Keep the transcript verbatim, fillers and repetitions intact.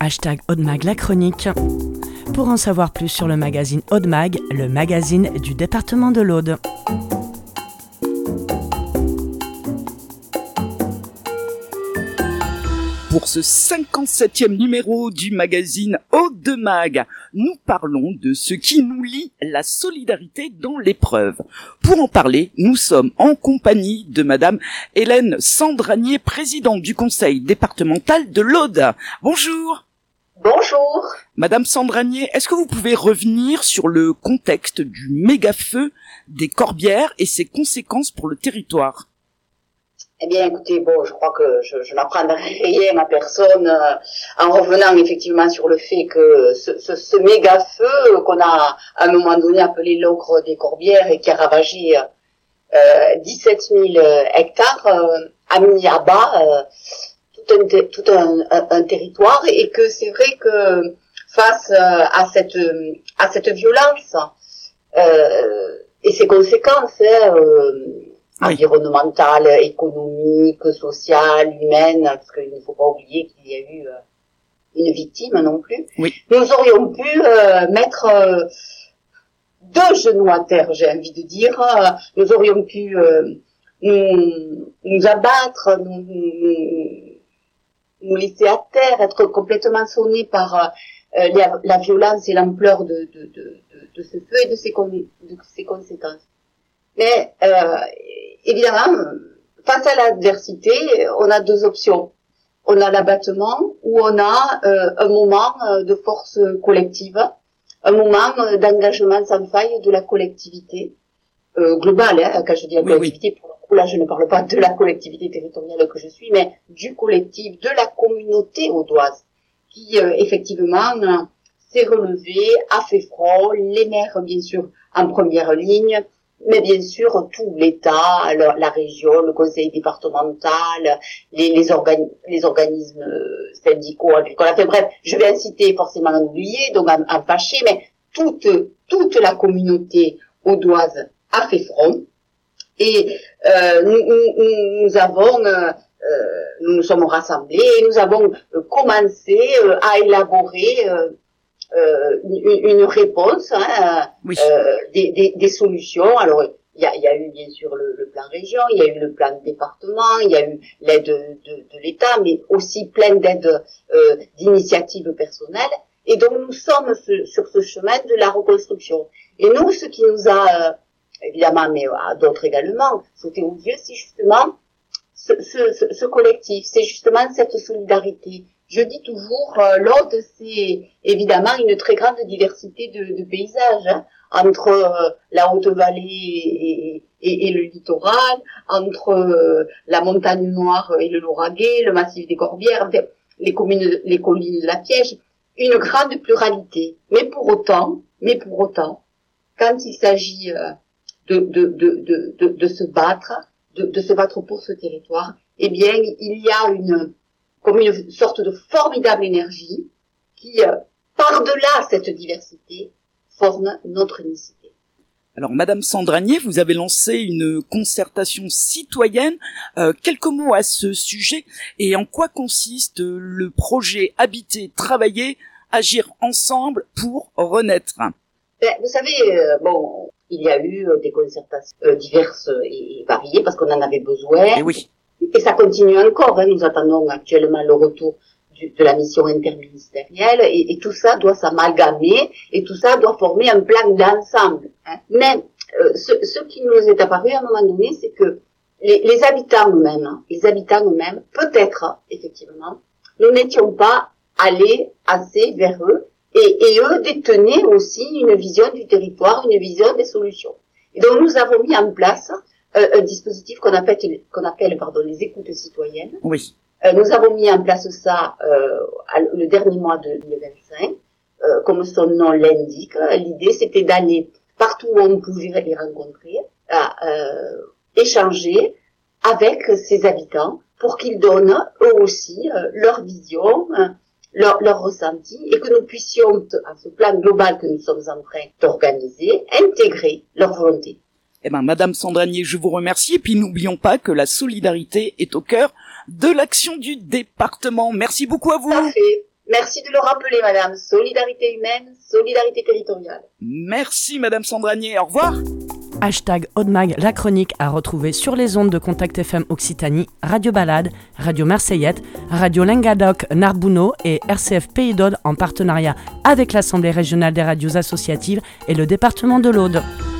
hashtag Aude-Mag la chronique. Pour en savoir plus sur le magazine Aude-Mag, le magazine du département de l'Aude. Pour ce cinquante-septième numéro du magazine Aude-Mag, nous parlons de ce qui nous lie, la solidarité dans l'épreuve. Pour en parler, nous sommes en compagnie de Madame Hélène Sandragnier, présidente du conseil départemental de l'Aude. Bonjour. Bonjour. Madame Sandragnier, est-ce que vous pouvez revenir sur le contexte du méga-feu des Corbières et ses conséquences pour le territoire ? Eh bien, écoutez, bon, je crois que je, je n'apprendrai rien à personne euh, en revenant effectivement sur le fait que ce, ce, ce méga feu qu'on a à un moment donné appelé l'ogre des Corbières et qui a ravagé euh, dix-sept mille hectares euh, a mis à bas euh, tout, un, tout un, un, un territoire, et que c'est vrai que face euh, à cette à cette violence euh, et ses conséquences, hein, euh, Oui. environnementale, économique, sociale, humaine, parce qu'il ne faut pas oublier qu'il y a eu euh, une victime non plus. Oui. Nous aurions pu euh, mettre euh, deux genoux à terre, j'ai envie de dire. Nous aurions pu euh, nous, nous abattre, nous, nous, nous laisser à terre, être complètement sonnés par euh, la, la violence et l'ampleur de, de, de, de, de ce feu et de ses, con, de ses conséquences. Mais euh, évidemment, face à l'adversité, on a deux options. On a l'abattement, ou on a euh, un moment de force collective, un moment d'engagement sans faille de la collectivité euh, globale. Hein, quand je dis la collectivité, oui, oui. Pour le coup, là, je ne parle pas de la collectivité territoriale que je suis, mais du collectif, de la communauté audoise, qui euh, effectivement euh, s'est relevée, a fait front, les maires bien sûr en première ligne, mais bien sûr tout l'État, la, la région, le conseil départemental, les, les, organi- les organismes syndicaux, agricoles. Enfin bref, je vais inciter forcément à oublier, donc à, à fâcher, mais toute toute la communauté audoise a fait front, et euh, nous, nous, nous avons euh, nous nous sommes rassemblés et nous avons commencé euh, à élaborer euh, Euh, une, une réponse, hein, oui. euh, des, des, des solutions. Alors, il y a, il y a eu bien sûr le, le plan région, il y a eu le plan département, il y a eu l'aide de, de, de l'État, mais aussi plein d'aides euh, d'initiatives personnelles. Et donc, nous sommes ce, sur ce chemin de la reconstruction. Et nous, ce qui nous a, euh, évidemment, mais à d'autres également, sauté aux yeux, c'est justement ce, ce, ce, ce collectif, c'est justement cette solidarité. Je dis toujours, euh, l'Aude, c'est évidemment une très grande diversité de, de paysages, hein, entre euh, la Haute-Vallée et, et, et le littoral, entre euh, la Montagne Noire et le Lauragais, le massif des Corbières, enfin, les communes, les collines de la Piège, une grande pluralité. Mais pour autant, mais pour autant, quand il s'agit euh, de, de, de, de, de, de se battre, de, de se battre pour ce territoire, eh bien, il y a une comme une sorte de formidable énergie qui, euh, par-delà cette diversité, forme notre unicité. Alors, Madame Sandragnier, vous avez lancé une concertation citoyenne. Euh, quelques mots à ce sujet, et en quoi consiste le projet Habiter, Travailler, Agir ensemble pour renaître? Ben, vous savez, euh, bon, il y a eu euh, des concertations euh, diverses et variées parce qu'on en avait besoin. Et oui. Et ça continue encore, hein. Nous attendons actuellement le retour du, de la mission interministérielle, et, et tout ça doit s'amalgamer, et tout ça doit former un plan d'ensemble. Hein. Mais euh, ce, ce qui nous est apparu à un moment donné, c'est que les, les habitants eux-mêmes, hein, les habitants eux-mêmes, peut-être, effectivement, nous n'étions pas allés assez vers eux, et, et eux détenaient aussi une vision du territoire, une vision des solutions. Et donc nous avons mis en place Euh, un dispositif qu'on appelle, qu'on appelle pardon, les écoutes citoyennes. Oui. Euh, nous avons mis en place ça euh, le dernier mois de deux mille vingt-cinq. Euh, comme son nom l'indique, l'idée c'était d'aller partout où on pouvait les rencontrer, à euh, échanger avec ces habitants pour qu'ils donnent eux aussi euh, leur vision, euh, leur, leur ressenti, et que nous puissions, à ce plan global que nous sommes en train d'organiser, intégrer leur volonté. Eh ben, Madame Sandragnier, je vous remercie. Et puis, n'oublions pas que la solidarité est au cœur de l'action du département. Merci beaucoup à vous. Parfait. Merci de le rappeler, madame. Solidarité humaine, solidarité territoriale. Merci, madame Sandranier. Au revoir. Hashtag Audemag, la chronique à retrouver sur les ondes de Contact F M Occitanie, Radio Balade, Radio Marseillette, Radio Languedoc Narbonneau et R C F Pays d'Aude en partenariat avec l'Assemblée régionale des radios associatives et le département de l'Aude.